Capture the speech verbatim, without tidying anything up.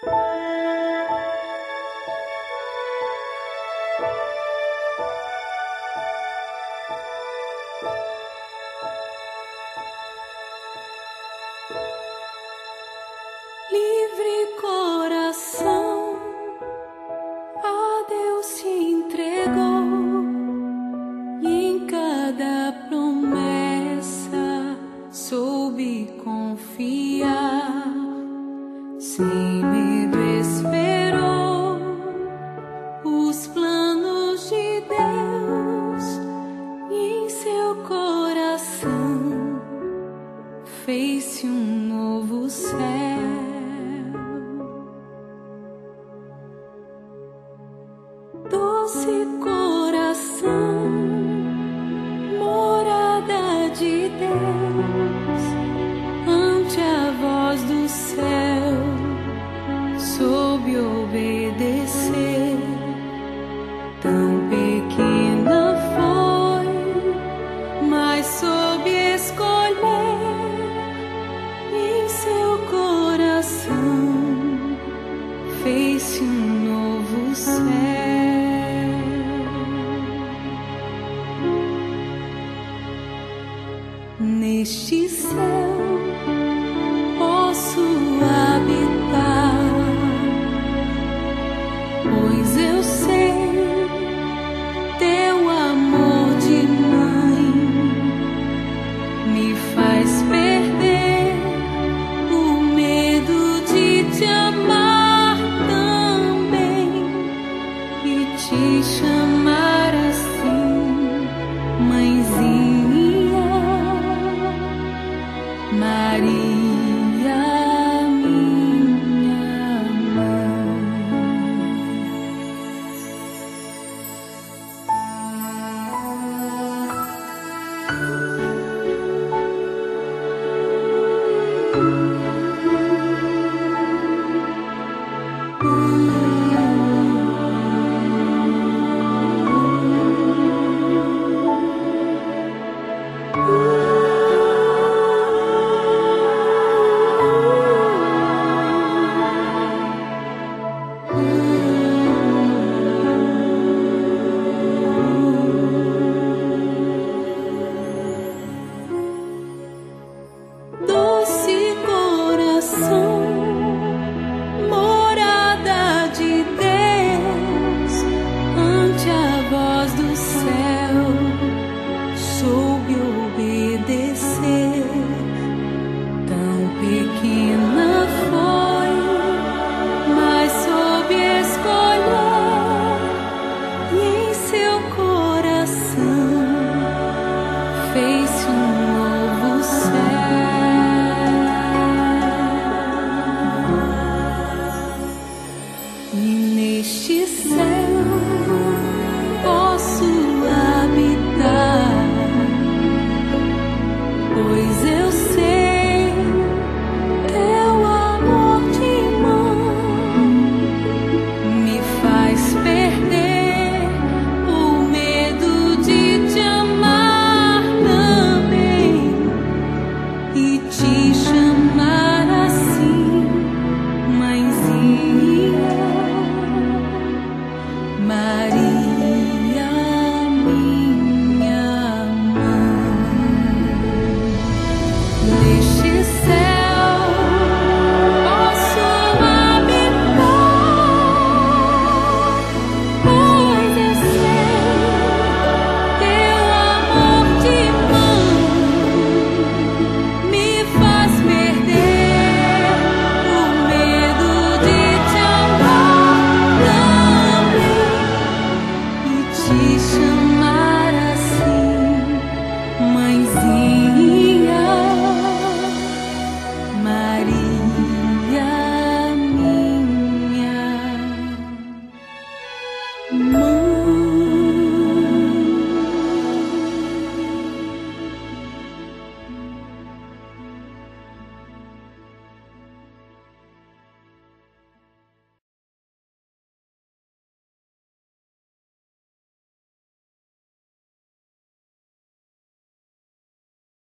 Livre coração, a Deus se entregou, e em cada promessa soube confiar. Sem medo esperou os planos de Deus, e em seu coração fez-se um novo céu. Doce coração, morada de Deus, ante a voz do céu soube obedecer. Tão pequena foi, mas soube escolher, em seu coração fez-se um novo céu. Neste céu posso habitar, pois eu sei teu amor de mãe me faz perder o medo de te amar também e te chamar assim, mãezinha. Maria, minha mãe.